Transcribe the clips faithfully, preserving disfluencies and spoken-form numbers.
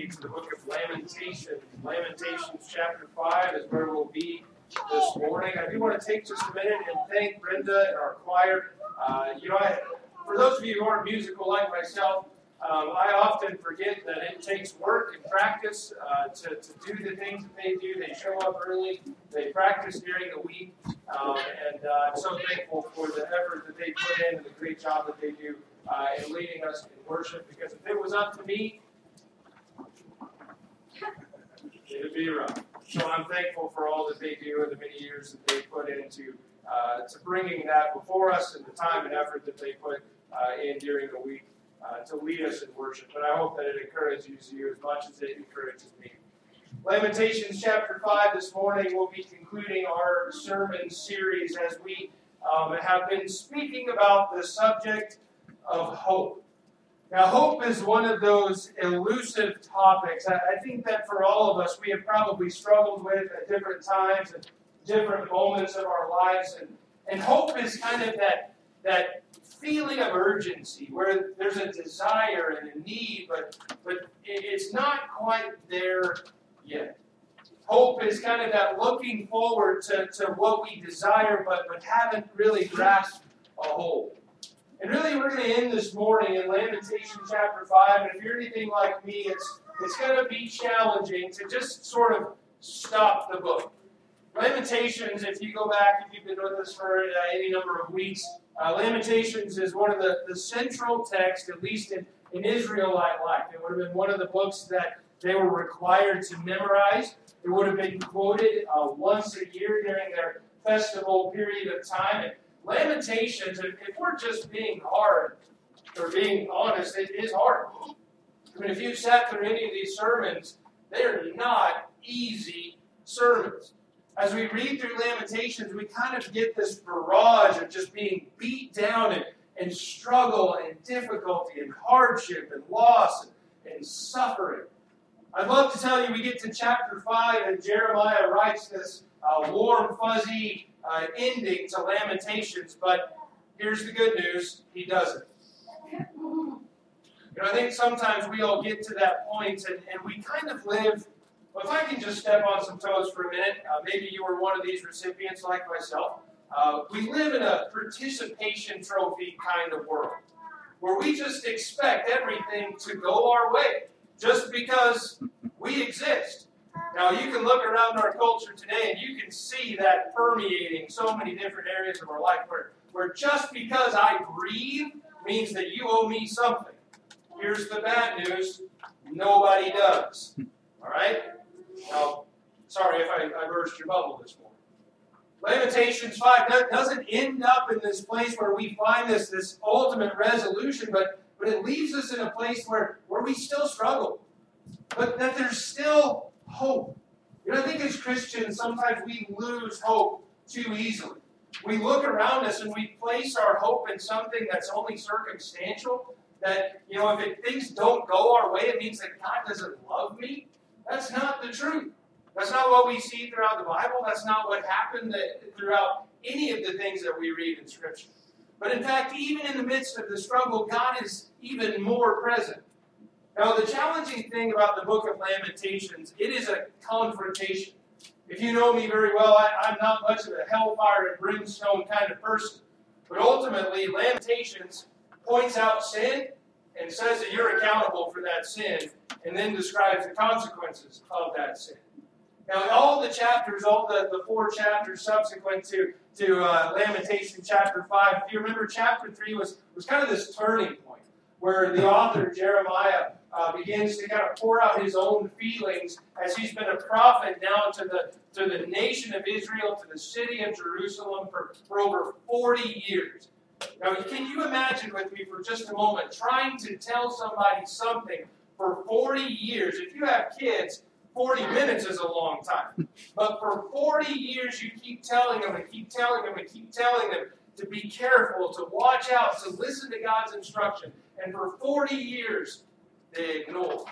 me to the book of Lamentations. Lamentations chapter five is where we'll be this morning. I do want to take just a minute and thank Brenda and our choir. Uh, you know, I, for those of you who aren't musical like myself, um, I often forget that it takes work and practice uh, to, to do the things that they do. They show up early, they practice during the week, um, and uh, I'm so thankful for the effort that they put in and the great job that they do uh, in leading us in worship, because if it was up to me, it would be rough. So I'm thankful for all that they do and the many years that they put into uh, to bringing that before us and the time and effort that they put uh, in during the week uh, to lead us in worship. But I hope that it encourages you as much as it encourages me. Lamentations chapter five this morning will be concluding our sermon series as we um, have been speaking about the subject of hope. Now, hope is one of those elusive topics. I, I think that for all of us, we have probably struggled with at different times and different moments of our lives. And, and hope is kind of that, that feeling of urgency where there's a desire and a need, but, but it's not quite there yet. Hope is kind of that looking forward to, to what we desire, but, but haven't really grasped a hold. And really, we're going to end this morning in Lamentations chapter five. And if you're anything like me, it's it's going to be challenging to just sort of stop the book. Lamentations, if you go back, if you've been with us for uh, any number of weeks, uh, Lamentations is one of the, the central texts, at least in, in Israelite life. It would have been one of the books that they were required to memorize. It would have been quoted uh, once a year during their festival period of time. And Lamentations, if, if we're just being hard, or being honest, it is hard. I mean, if you've sat through any of these sermons, they're not easy sermons. As we read through Lamentations, we kind of get this barrage of just being beat down and, and struggle and difficulty and hardship and loss and, and suffering. I'd love to tell you we get to chapter five and Jeremiah writes this uh, warm, fuzzy Uh, ending to Lamentations, but here's the good news, he doesn't. You know, I think sometimes we all get to that point and, and we kind of live, well, if I can just step on some toes for a minute, uh, maybe you were one of these recipients like myself, uh, we live in a participation trophy kind of world, where we just expect everything to go our way, just because we exist. Now, you can look around our culture today and you can see that permeating so many different areas of our life where, where just because I breathe means that you owe me something. Here's the bad news. Nobody does. All right? Now, sorry if I, I burst your bubble this morning. Lamentations five doesn't end up in this place where we find this, this ultimate resolution, but, but it leaves us in a place where, where we still struggle. But that there's still hope. You know, I think as Christians, sometimes we lose hope too easily. We look around us and we place our hope in something that's only circumstantial. That, you know, if it, things don't go our way, it means that God doesn't love me. That's not the truth. That's not what we see throughout the Bible. That's not what happened throughout any of the things that we read in Scripture. But in fact, even in the midst of the struggle, God is even more present. Now, the challenging thing about the book of Lamentations, it is a confrontation. If you know me very well, I, I'm not much of a hellfire and brimstone kind of person. But ultimately, Lamentations points out sin and says that you're accountable for that sin, and then describes the consequences of that sin. Now, all the chapters, all the, the four chapters subsequent to, to uh, Lamentations chapter five, if you remember, chapter three was, was kind of this turning point, where the author, Jeremiah, Uh, begins to kind of pour out his own feelings as he's been a prophet now to the to the nation of Israel, to the city of Jerusalem for, for over forty years. Now, can you imagine with me for just a moment trying to tell somebody something for forty years? If you have kids, forty minutes is a long time. But for forty years, you keep telling them and keep telling them and keep telling them to be careful, to watch out, to listen to God's instruction. And for forty years, they ignore.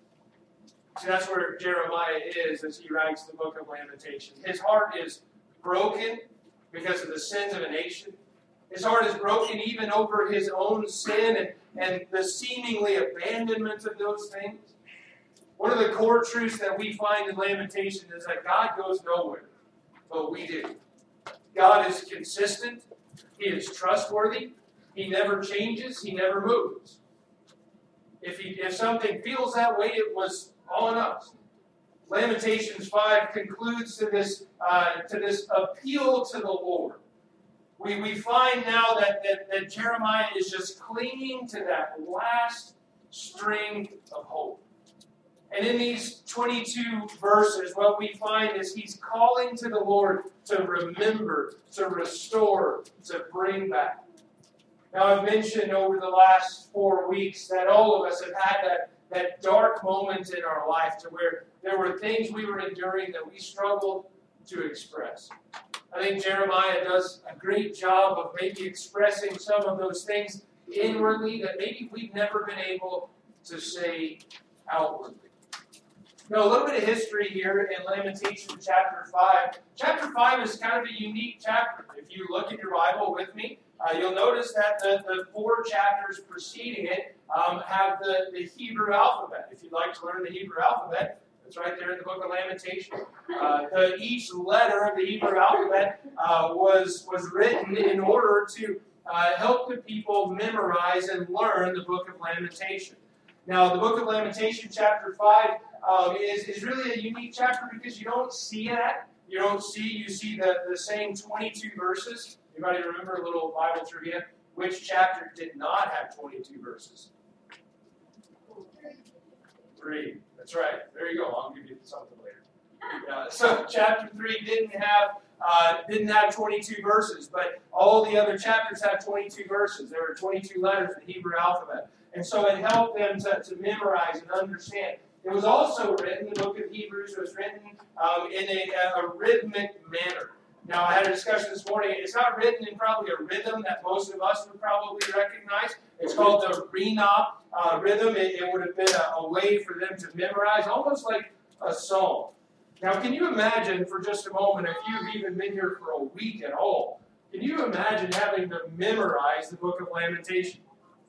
See, that's where Jeremiah is as he writes the book of Lamentations. His heart is broken because of the sins of a nation. His heart is broken even over his own sin and, and the seemingly abandonment of those things. One of the core truths that we find in Lamentation is that God goes nowhere, but we do. God is consistent. He is trustworthy. He never changes. He never moves. If, he, if something feels that way, it was on us. Lamentations five concludes to this, uh, to this appeal to the Lord. We, we find now that, that, that Jeremiah is just clinging to that last string of hope. And in these twenty-two verses, what we find is he's calling to the Lord to remember, to restore, to bring back. Now, I've mentioned over the last four weeks that all of us have had that, that dark moment in our life to where there were things we were enduring that we struggled to express. I think Jeremiah does a great job of maybe expressing some of those things inwardly that maybe we've never been able to say outwardly. Now, a little bit of history here in Lamentation chapter five. Chapter five is kind of a unique chapter. If you look in your Bible with me, uh, you'll notice that the, the four chapters preceding it um, have the, the Hebrew alphabet. If you'd like to learn the Hebrew alphabet, it's right there in the book of Lamentation. Uh, the, each letter of the Hebrew alphabet uh, was, was written in order to uh, help the people memorize and learn the book of Lamentation. Now, the book of Lamentation, chapter five, um, is, is really a unique chapter because you don't see that. You don't see, you see the, the same twenty-two verses. Anybody remember a little Bible trivia? Which chapter did not have twenty-two verses? Three. That's right. There you go. I'll give you something later. Uh, so chapter three didn't have uh, didn't have twenty-two verses, but all the other chapters have twenty-two verses. There were twenty-two letters in the Hebrew alphabet, and so it helped them to, to memorize and understand. It was also written, the book of Hebrews was written um, in a, a rhythmic manner. Now, I had a discussion this morning. It's not written in probably a rhythm that most of us would probably recognize. It's called the Rena uh, rhythm. It, it would have been a, a way for them to memorize, almost like a song. Now, can you imagine for just a moment, if you've even been here for a week at all, can you imagine having to memorize the book of Lamentation?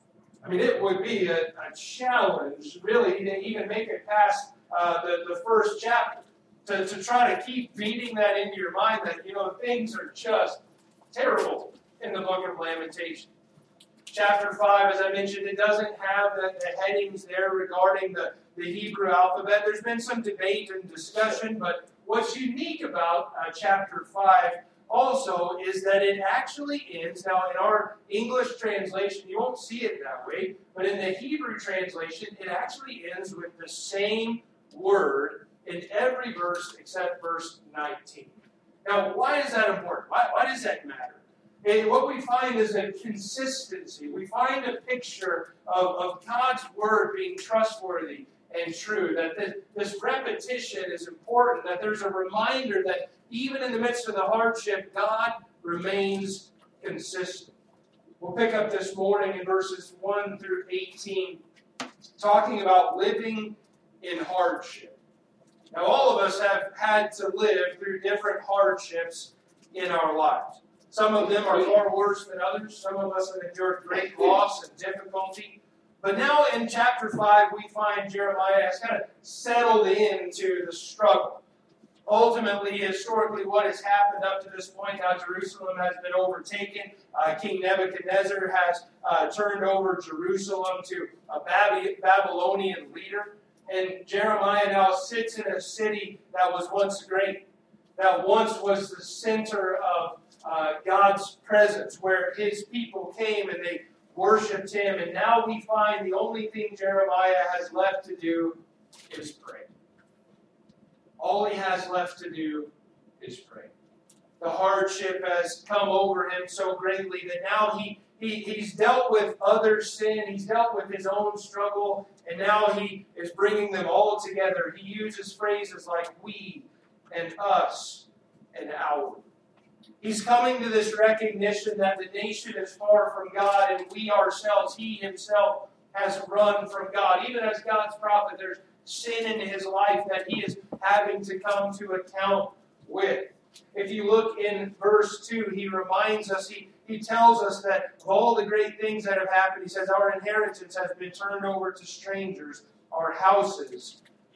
I mean, it would be a, a challenge, really, to even make it past uh, the, the first chapter. To, to try to keep beating that into your mind that, you know, things are just terrible in the book of Lamentation. Chapter five, as I mentioned, it doesn't have the, the headings there regarding the, the Hebrew alphabet. There's been some debate and discussion, but what's unique about uh, chapter five also is that it actually ends, now in our English translation, you won't see it that way, but in the Hebrew translation, it actually ends with the same word in every verse except verse nineteen. Now, why is that important? Why, why does that matter? And what we find is a consistency. We find a picture of, of God's word being trustworthy and true, that this, this repetition is important, that there's a reminder that even in the midst of the hardship, God remains consistent. We'll pick up this morning in verses one through eighteen, talking about living in hardship. Now, all of us have had to live through different hardships in our lives. Some of them are far worse than others. Some of us have endured great loss and difficulty. But now in chapter five, we find Jeremiah has kind of settled into the struggle. Ultimately, historically, what has happened up to this point, now Jerusalem has been overtaken. Uh, King Nebuchadnezzar has uh, turned over Jerusalem to a Babylonian leader. And Jeremiah now sits in a city that was once great, that once was the center of uh, God's presence, where his people came and they worshipped him. And now we find the only thing Jeremiah has left to do is pray. All he has left to do is pray. The hardship has come over him so greatly that now he, he he's dealt with other sin, he's dealt with his own struggle, and now he is bringing them all together. He uses phrases like we and us and our. He's coming to this recognition that the nation is far from God, and we ourselves, he himself, has run from God. Even as God's prophet, there's sin in his life that he is having to come to account with. If you look in verse two, he reminds us, he, he tells us that of all the great things that have happened, he says, our inheritance has been turned over to strangers, our houses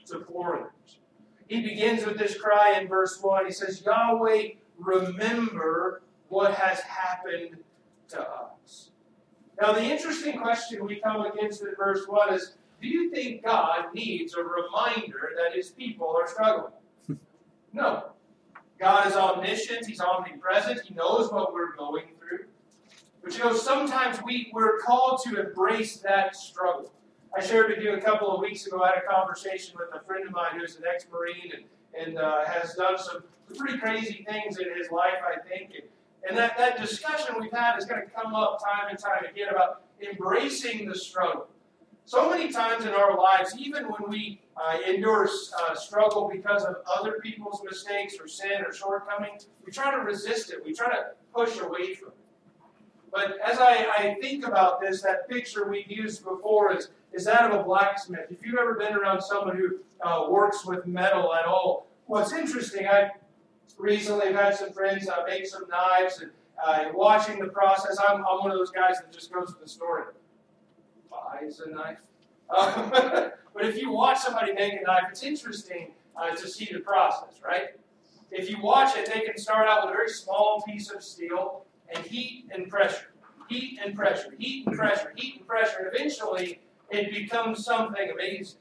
to foreigners. He begins with this cry in verse one. He says, Yahweh, remember what has happened to us. Now, the interesting question we come against in verse one is, do you think God needs a reminder that his people are struggling? No. God is omniscient. He's omnipresent. He knows what we're going through. But you know, sometimes we, we're called to embrace that struggle. I shared with you a couple of weeks ago, I had a conversation with a friend of mine who's an ex-Marine and, and uh, has done some pretty crazy things in his life, I think. And, and that, that discussion we've had is going to come up time and time again about embracing the struggle. So many times in our lives, even when we uh, endure uh, struggle because of other people's mistakes or sin or shortcomings, we try to resist it. We try to push away from it. But as I, I think about this, that picture we've used before is, is that of a blacksmith. If you've ever been around someone who uh, works with metal at all, what's interesting, I recently have had some friends uh, make some knives, and uh, watching the process, I'm, I'm one of those guys that just goes to the store and buys a knife. Um, but if you watch somebody make a knife, it's interesting uh, to see the process, right? If you watch it, they can start out with a very small piece of steel and heat and pressure, heat and pressure, heat and pressure, heat and pressure, and eventually it becomes something amazing.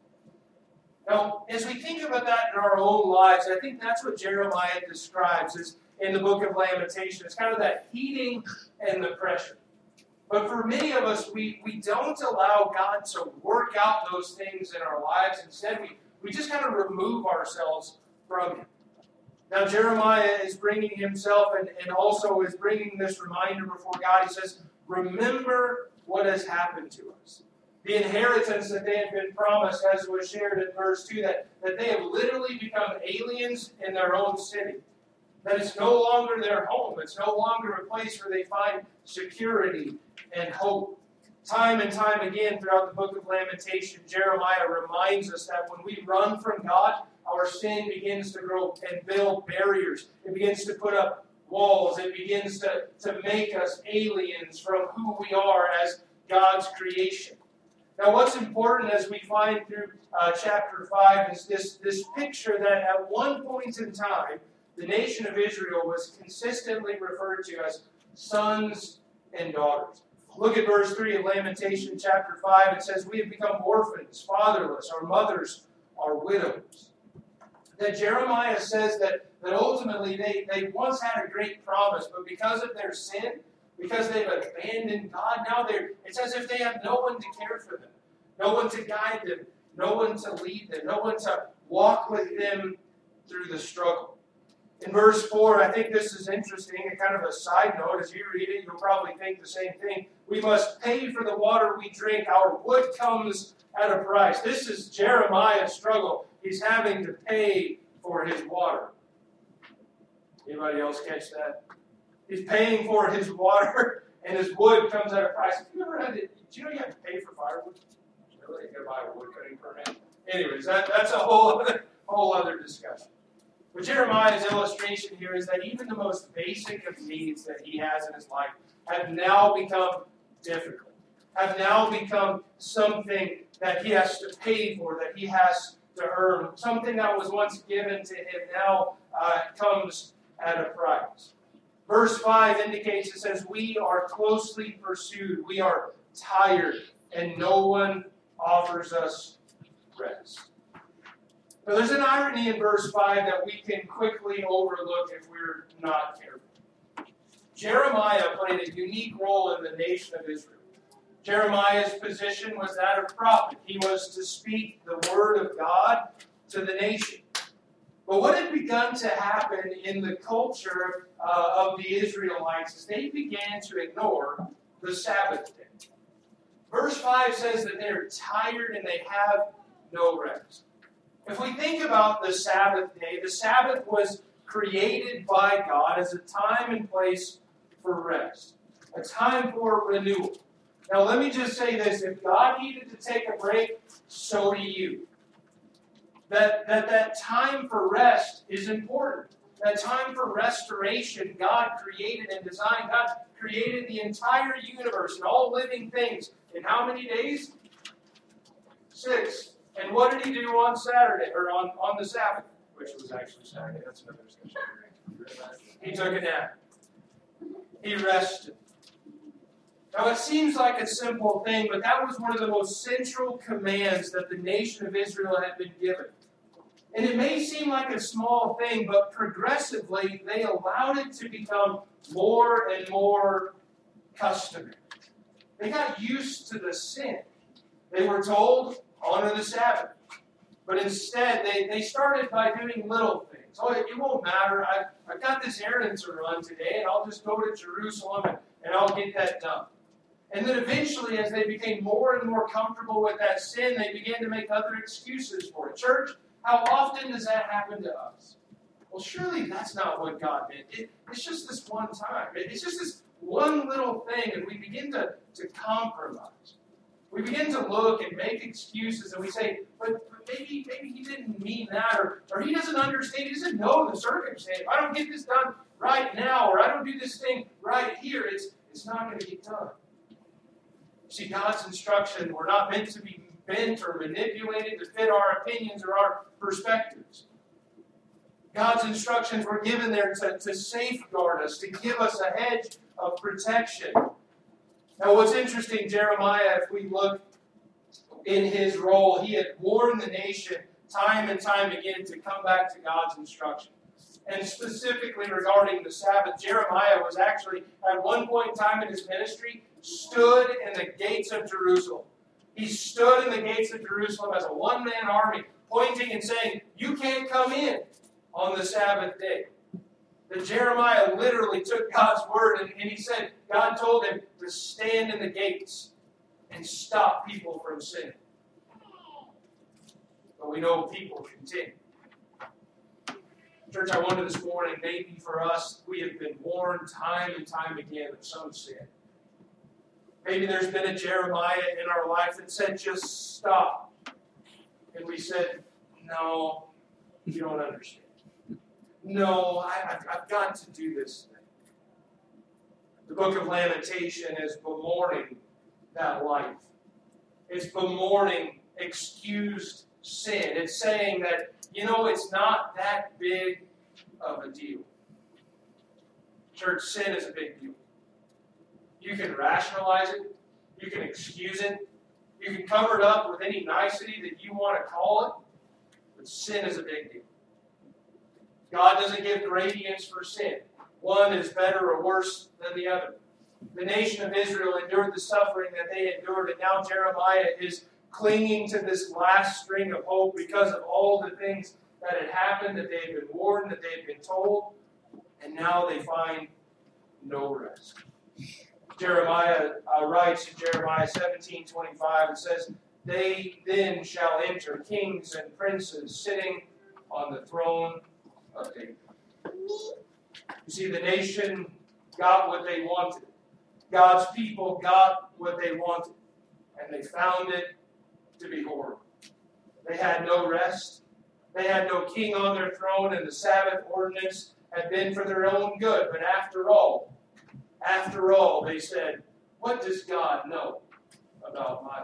Now, as we think about that in our own lives, I think that's what Jeremiah describes as in the book of Lamentations. It's kind of that heating and the pressure. But for many of us, we, we don't allow God to work out those things in our lives. Instead, we, we just kind of remove ourselves from Him. Now, Jeremiah is bringing himself and, and also is bringing this reminder before God. He says, remember what has happened to us. The inheritance that they had been promised, as was shared in verse two, that, that they have literally become aliens in their own city. That it's no longer their home. It's no longer a place where they find security and hope. Time and time again throughout the book of Lamentation, Jeremiah reminds us that when we run from God, our sin begins to grow and build barriers. It begins to put up walls. It begins to, to make us aliens from who we are as God's creation. Now, what's important as we find through uh, chapter five is this, this picture that at one point in time, the nation of Israel was consistently referred to as sons and daughters. Look at verse three of Lamentation chapter five. It says, we have become orphans, fatherless, our mothers are widows. That Jeremiah says that, that ultimately they, they once had a great promise, but because of their sin, because they've abandoned God, now they're, it's as if they have no one to care for them, no one to guide them, no one to lead them, no one to walk with them through the struggle. In verse four, I think this is interesting, and kind of a side note. As you read it, you'll probably think the same thing. We must pay for the water we drink. Our wood comes at a price. This is Jeremiah's struggle. He's having to pay for his water. Anybody else catch that? He's paying for his water, and his wood comes at a price. Have you ever had it? Do you know you have to pay for firewood? Really? You got to buy a wood cutting permit? Anyways, that, that's a whole other, whole other discussion. But Jeremiah's illustration here is that even the most basic of needs that he has in his life have now become difficult, have now become something that he has to pay for, that he has to earn. Something that was once given to him now uh, comes at a price. Verse five indicates, it says, we are closely pursued, we are tired, and no one offers us rest. Now, there's an irony in verse five that we can quickly overlook if we're not careful. Jeremiah played a unique role in the nation of Israel. Jeremiah's position was that of prophet. He was to speak the word of God to the nation. But what had begun to happen in the culture uh, of the Israelites is they began to ignore the Sabbath day. Verse five says that they're tired and they have no rest. If we think about the Sabbath day, the Sabbath was created by God as a time and place for rest, a time for renewal. Now, let me just say this. If God needed to take a break, so do you. That, that, that time for rest is important. That time for restoration, God created and designed. God created the entire universe and all living things in how many days? Six. And what did he do on Saturday, or on, on the Sabbath, which was actually Saturday? That's another discussion. He took a nap. He rested. Now it seems like a simple thing, but that was one of the most central commands that the nation of Israel had been given. And it may seem like a small thing, but progressively they allowed it to become more and more customary. They got used to the sin. They were told, honor the Sabbath. But instead, they, they started by doing little things. Oh, it, it won't matter. I, I've got this errand to run today, and I'll just go to Jerusalem, and, and I'll get that done. And then eventually, as they became more and more comfortable with that sin, they began to make other excuses for it. Church, how often does that happen to us? Well, surely that's not what God meant. It, it's just this one time. It, it's just this one little thing, and we begin to, to compromise. We begin to look and make excuses, and we say, but, but maybe maybe he didn't mean that, or, or he doesn't understand, he doesn't know the circumstance. If I don't get this done right now, or I don't do this thing right here, it's, it's not going to get done. See, God's instruction were not meant to be bent or manipulated to fit our opinions or our perspectives. God's instructions were given there to, to safeguard us, to give us a hedge of protection. Now, what's interesting, Jeremiah, if we look in his role, he had warned the nation time and time again to come back to God's instruction. And specifically regarding the Sabbath, Jeremiah was actually, at one point in time in his ministry, stood in the gates of Jerusalem. He stood in the gates of Jerusalem as a one-man army, pointing and saying, you can't come in on the Sabbath day. That Jeremiah literally took God's word and, and he said, God told him to stand in the gates and stop people from sinning. But we know people continue. Church, I wonder this morning, maybe for us, we have been warned time and time again of some sin. Maybe there's been a Jeremiah in our life that said, just stop. And we said, no, you don't understand. No, I, I've, I've got to do this thing. The book of Lamentation is bemoaning that life. It's bemoaning excused sin. It's saying that, you know, it's not that big of a deal. Church, sin is a big deal. You can rationalize it. You can excuse it. You can cover it up with any nicety that you want to call it. But sin is a big deal. God doesn't give gradients for sin. One is better or worse than the other. The nation of Israel endured the suffering that they endured, and now Jeremiah is clinging to this last string of hope because of all the things that had happened, that they had been warned, that they had been told, and now they find no rest. Jeremiah uh, writes in Jeremiah seventeen twenty-five, it says, they then shall enter kings and princes sitting on the throne of David. You see, the nation got what they wanted. God's people got what they wanted. And they found it to be horrible. They had no rest. They had no king on their throne, and the Sabbath ordinance had been for their own good. But after all, after all, they said, what does God know about my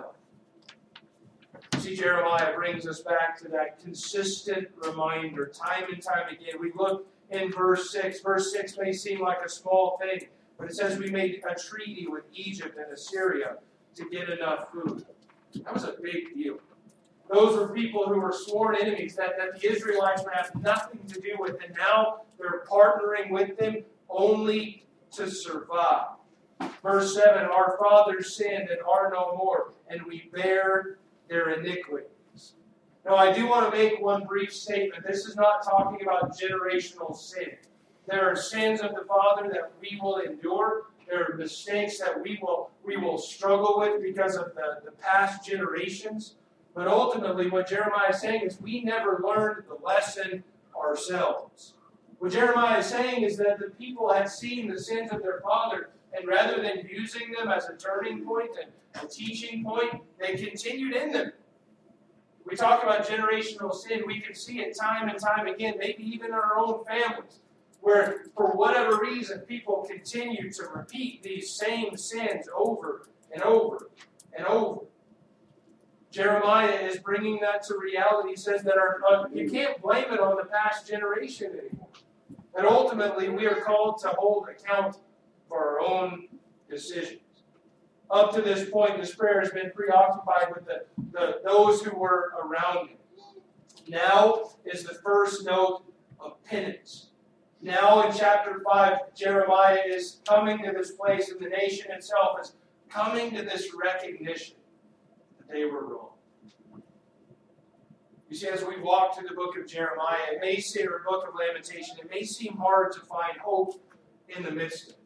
life? See, Jeremiah brings us back to that consistent reminder, time and time again. We look in verse six. Verse six may seem like a small thing, but it says we made a treaty with Egypt and Assyria to get enough food. That was a big deal. Those were people who were sworn enemies that, that the Israelites would have nothing to do with, and now they're partnering with them only to survive. Verse seven, our fathers sinned and are no more, and we bear their iniquities. Now, I do want to make one brief statement. This is not talking about generational sin. There are sins of the father that we will endure. There are mistakes that we will we will struggle with because of the, the past generations. But ultimately, what Jeremiah is saying is we never learned the lesson ourselves. What Jeremiah is saying is that the people had seen the sins of their father, and rather than using them as a turning point and a teaching point, they continued in them. We talk about generational sin. We can see it time and time again, maybe even in our own families, where for whatever reason people continue to repeat these same sins over and over and over. Jeremiah is bringing that to reality. He says that our, uh, you can't blame it on the past generation anymore. That ultimately we are called to hold account for our own decisions. Up to this point, this prayer has been preoccupied with the, the those who were around him. Now is the first note of penance. Now in chapter five, Jeremiah is coming to this place, and the nation itself is coming to this recognition that they were wrong. You see, as we walk through the book of Jeremiah, it may seem, or book of Lamentation, it may seem hard to find hope in the midst of it.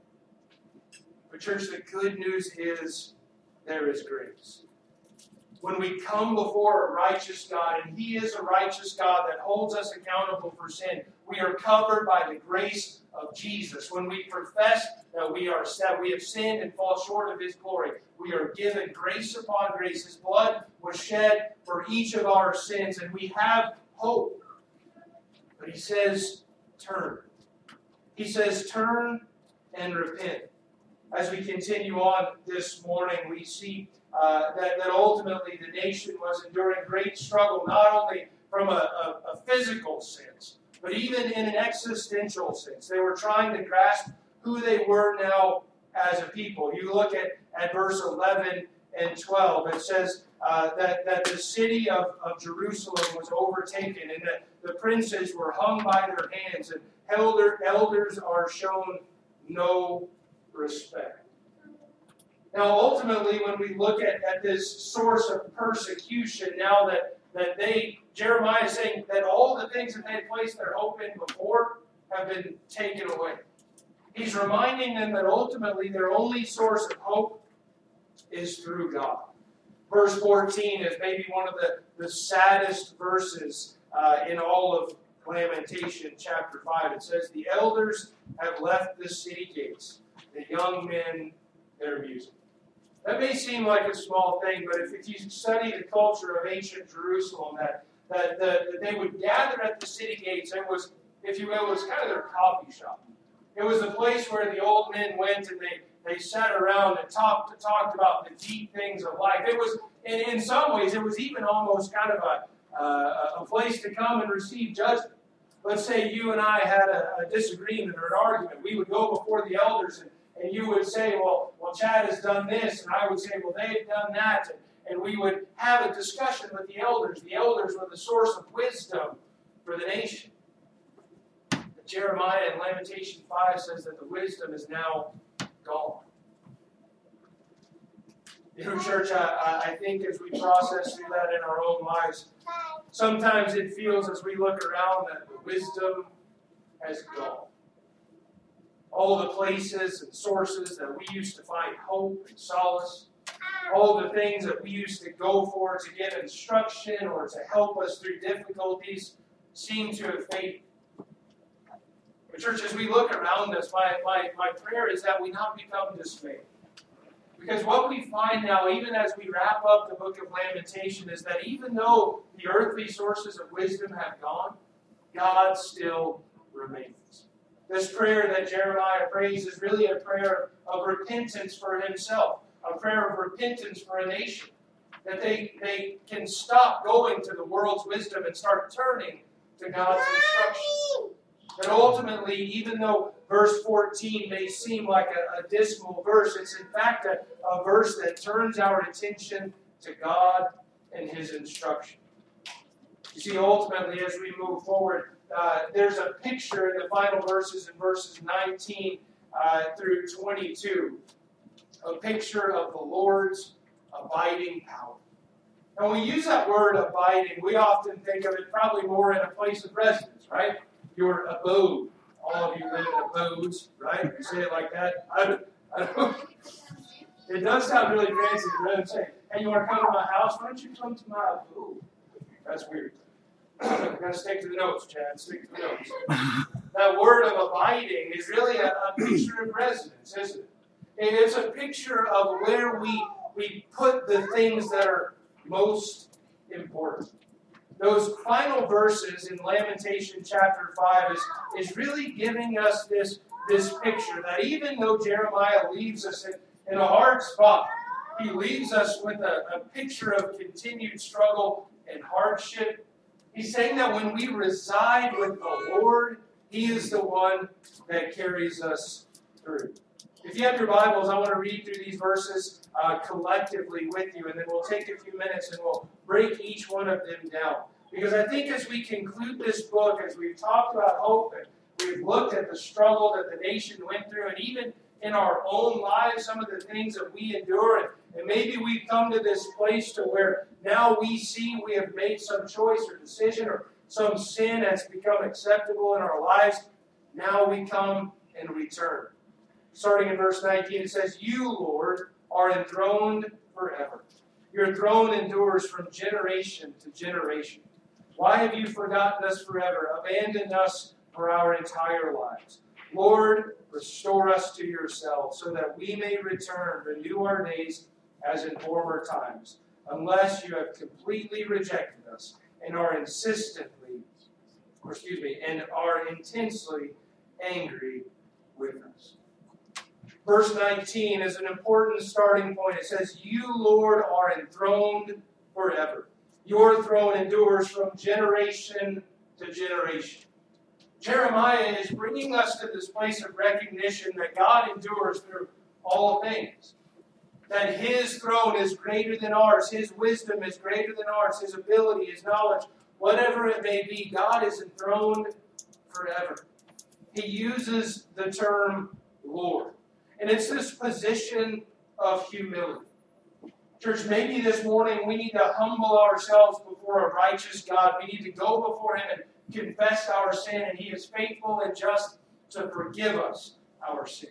But church, the good news is there is grace. When we come before a righteous God, and He is a righteous God that holds us accountable for sin, we are covered by the grace of Jesus. When we profess that we are that we have sinned and fall short of His glory, we are given grace upon grace. His blood was shed for each of our sins, and we have hope. But He says, turn. He says, turn and repent. As we continue on this morning, we see uh, that, that ultimately the nation was enduring great struggle, not only from a, a, a physical sense, but even in an existential sense. They were trying to grasp who they were now as a people. You look at, at verse eleven and twelve. It says uh, that, that the city of, of Jerusalem was overtaken, and that the princes were hung by their hands, and elder, elders are shown no respect. Now, ultimately, when we look at, at this source of persecution, now that, that they, Jeremiah is saying that all the things that they had placed their hope in before have been taken away. He's reminding them that ultimately their only source of hope is through God. Verse fourteen is maybe one of the, the saddest verses uh, in all of Lamentation chapter five. It says, the elders have left the city gates, the young men their music. That may seem like a small thing, but if, if you study the culture of ancient Jerusalem, that, that, the, that they would gather at the city gates, it was, if you will, it was kind of their coffee shop. It was the place where the old men went and they, they sat around and talked, talked about the deep things of life. It was, in, in some ways, it was even almost kind of a, uh, a place to come and receive judgment. Let's say you and I had a, a disagreement or an argument. We would go before the elders and And you would say, well, well, Chad has done this. And I would say, well, they've done that. And, and we would have a discussion with the elders. The elders were the source of wisdom for the nation. But Jeremiah in Lamentation five says that the wisdom is now gone. You know, church, I, I think as we process through that in our own lives, sometimes it feels as we look around that the wisdom has gone. All the places and sources that we used to find hope and solace, all the things that we used to go for to get instruction or to help us through difficulties seem to have faded. But church, as we look around us, my, my, my prayer is that we not become dismayed. Because what we find now, even as we wrap up the book of Lamentation, is that even though the earthly sources of wisdom have gone, God still remains. This prayer that Jeremiah prays is really a prayer of repentance for himself, a prayer of repentance for a nation, that they, they can stop going to the world's wisdom and start turning to God's instruction. That ultimately, even though verse fourteen may seem like a, a dismal verse, it's in fact a, a verse that turns our attention to God and His instruction. You see, ultimately, as we move forward, Uh, there's a picture in the final verses in verses nineteen uh, through twenty-two, a picture of the Lord's abiding power. Now, when we use that word abiding, we often think of it probably more in a place of residence, right? Your abode. All of you live in abodes, right? You say it like that. I, I don't, it does sound really fancy to really say, hey, you want to come to my house? Why don't you come to my abode? That's weird. I'm going to stick to the notes, Chad. Stick to the notes. That word of abiding is really a, a picture of residence, isn't it? It's a picture of where we, we put the things that are most important. Those final verses in Lamentation chapter five is, is really giving us this, this picture that even though Jeremiah leaves us in, in a hard spot, he leaves us with a, a picture of continued struggle and hardship. He's saying that when we reside with the Lord, He is the one that carries us through. If you have your Bibles, I want to read through these verses uh, collectively with you, and then we'll take a few minutes and we'll break each one of them down. Because I think as we conclude this book, as we've talked about hope, and we've looked at the struggle that the nation went through, and even in our own lives, some of the things that we endure, and, and maybe we've come to this place to where now we see we have made some choice or decision, or some sin has become acceptable in our lives. Now we come and return. Starting in verse nineteen, it says, "You, Lord, are enthroned forever. Your throne endures from generation to generation. Why have you forgotten us forever, abandoned us for our entire lives? Lord, restore us to yourself, so that we may return, renew our days as in former times, unless you have completely rejected us and are insistently, or excuse me, and are intensely angry with us." Verse nineteen is an important starting point. It says, "You, Lord, are enthroned forever. Your throne endures from generation to generation." Jeremiah is bringing us to this place of recognition that God endures through all things. That His throne is greater than ours. His wisdom is greater than ours. His ability, His knowledge, whatever it may be, God is enthroned forever. He uses the term Lord. And it's this position of humility. Church, maybe this morning we need to humble ourselves before a righteous God. We need to go before Him and confess our sin, and He is faithful and just to forgive us our sin.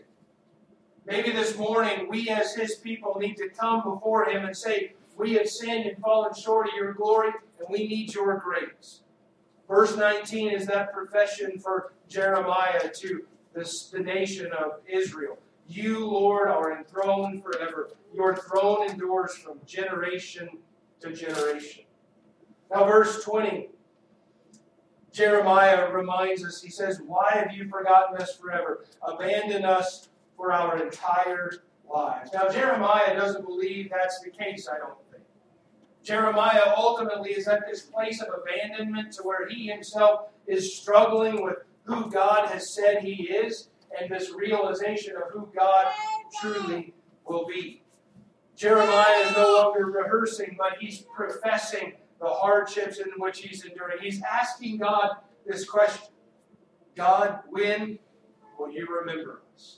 Maybe this morning we as His people need to come before Him and say, we have sinned and fallen short of your glory, and we need your grace. Verse nineteen is that profession for Jeremiah to this, the nation of Israel. You, Lord, are enthroned forever. Your throne endures from generation to generation. Now, verse twenty, Jeremiah reminds us, he says, "Why have you forgotten us forever? Abandon us for our entire lives." Now, Jeremiah doesn't believe that's the case, I don't think. Jeremiah ultimately is at this place of abandonment to where he himself is struggling with who God has said He is, and this realization of who God truly will be. Jeremiah is no longer rehearsing, but he's professing the hardships in which he's enduring. He's asking God this question: God, when will you remember us?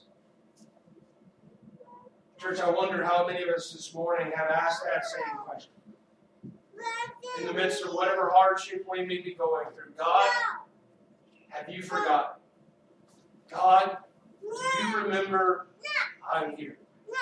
Church, I wonder how many of us this morning have asked that same question. In the midst of whatever hardship we may be going through, God, have you forgotten? God, do you remember I'm here?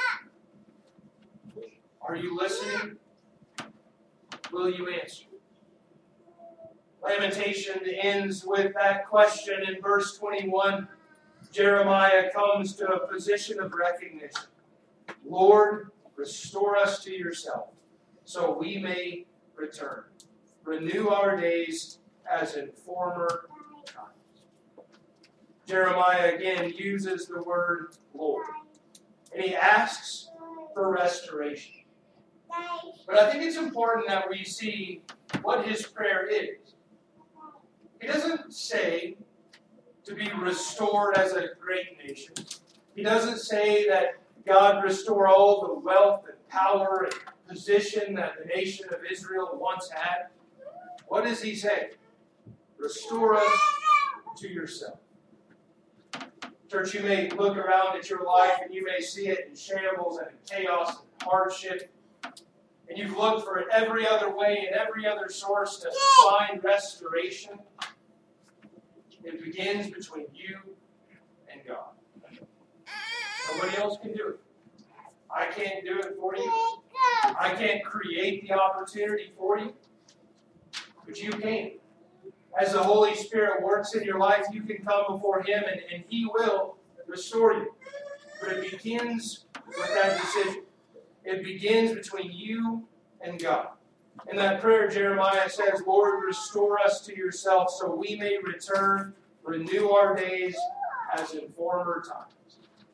Are you listening? Will you answer? Lamentation ends with that question in verse twenty-one. Jeremiah comes to a position of recognition. Lord, restore us to yourself, so we may return. Renew our days as in former times. Jeremiah again uses the word Lord, and he asks for restoration. But I think it's important that we see what his prayer is. He doesn't say to be restored as a great nation. He doesn't say that God restore all the wealth and power and position that the nation of Israel once had. What does he say? Restore us to yourself. Church, you may look around at your life and you may see it in shambles and in chaos and hardship. And you've looked for every other way and every other source to find restoration. It begins between you and God. Nobody else can do it. I can't do it for you. I can't create the opportunity for you. But you can. As the Holy Spirit works in your life, you can come before Him and, and He will restore you. But it begins with that decision. It begins between you and God. In that prayer, Jeremiah says, Lord, restore us to yourself so we may return, renew our days as in former times.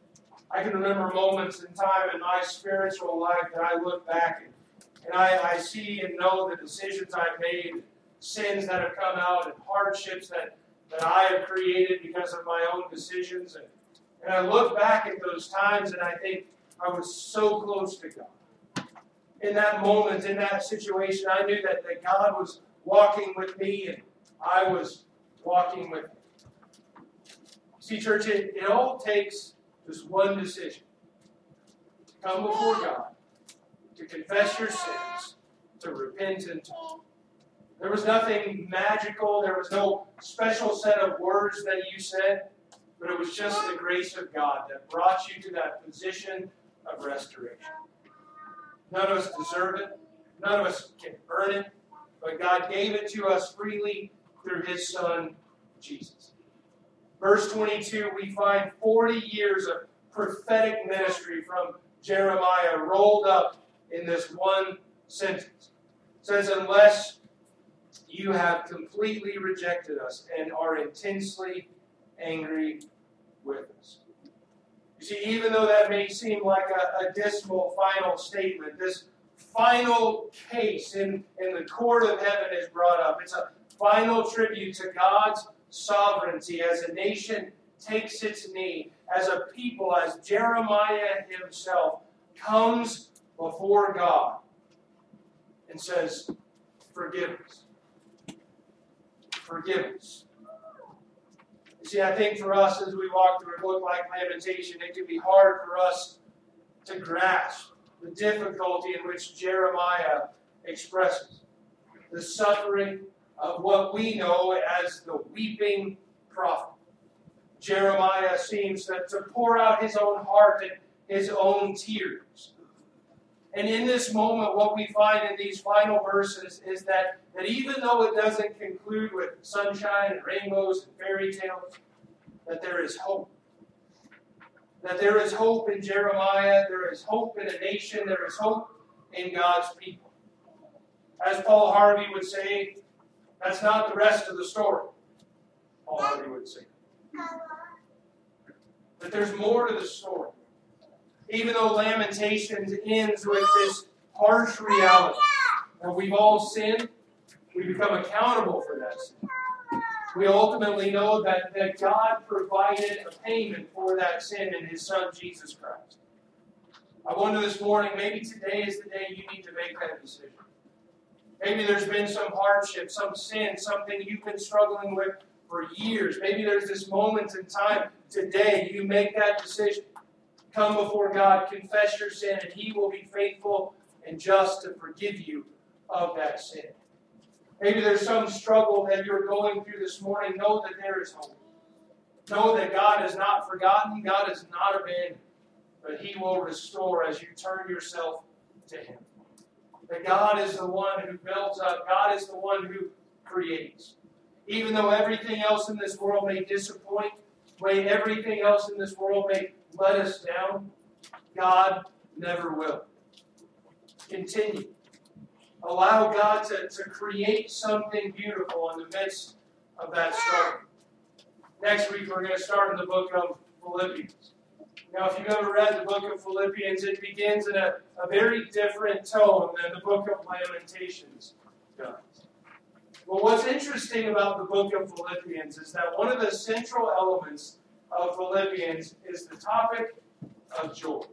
I can remember moments in time in my spiritual life that I look back and, and I, I see and know the decisions I've made, sins that have come out, and hardships that, that I have created because of my own decisions. And, and I look back at those times and I think I was so close to God. In that moment, in that situation, I knew that, that God was walking with me and I was walking with Him. See, church, it, it all takes just one decision. To come before God, to confess your sins, to repent and turn. There was nothing magical. There was no special set of words that you said, but it was just the grace of God that brought you to that position of restoration. None of us deserve it. None of us can earn it, but God gave it to us freely through His Son, Jesus. Verse twenty-two, we find forty years of prophetic ministry from Jeremiah rolled up in this one sentence. It says, unless you have completely rejected us and are intensely angry with us. You see, even though that may seem like a, a dismal final statement, this final case in, in the court of heaven is brought up. It's a final tribute to God's sovereignty as a nation takes its knee, as a people, as Jeremiah himself comes before God and says, forgive us. Forgive us. You see, I think for us as we walk through a book like Lamentation, it can be hard for us to grasp the difficulty in which Jeremiah expresses. The suffering of what we know as the weeping prophet. Jeremiah seems to, to pour out his own heart and his own tears. And in this moment, what we find in these final verses is that, that even though it doesn't conclude with sunshine and rainbows and fairy tales, that there is hope. That there is hope in Jeremiah, there is hope in a nation, there is hope in God's people. As Paul Harvey would say, that's not the rest of the story, Paul Harvey would say. But there's more to the story. Even though Lamentations ends with this harsh reality that we've all sinned, we become accountable for that sin. We ultimately know that, that God provided a payment for that sin in His Son, Jesus Christ. I wonder this morning, maybe today is the day you need to make that decision. Maybe there's been some hardship, some sin, something you've been struggling with for years. Maybe there's this moment in time today you make that decision. Come before God, confess your sin, and He will be faithful and just to forgive you of that sin. Maybe there's some struggle that you're going through this morning. Know that there is hope. Know that God has not forgotten, God has not abandoned, but He will restore as you turn yourself to Him. That God is the one who builds up, God is the one who creates. Even though everything else in this world may disappoint, may everything else in this world may let us down, God never will. Continue. Allow God to, to create something beautiful in the midst of that struggle. Next week we're going to start in the book of Philippians. Now, if you've ever read the book of Philippians, it begins in a, a very different tone than the book of Lamentations does. Well, what's interesting about the book of Philippians is that one of the central elements of Philippians is the topic of joy.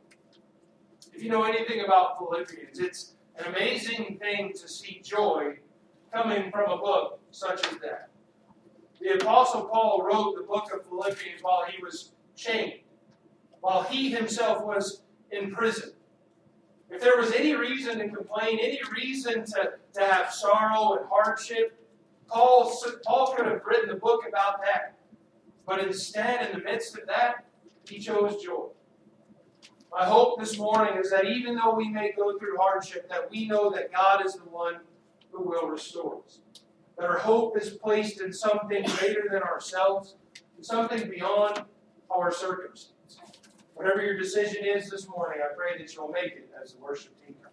If you know anything about Philippians, it's an amazing thing to see joy coming from a book such as that. The Apostle Paul wrote the book of Philippians while he was chained, while he himself was in prison. If there was any reason to complain, any reason to, to have sorrow and hardship, Paul, Paul could have written a book about that. But instead, in the midst of that, he chose joy. My hope this morning is that even though we may go through hardship, that we know that God is the one who will restore us. That our hope is placed in something greater than ourselves, in something beyond our circumstances. Whatever your decision is this morning, I pray that you'll make it as the worship team comes.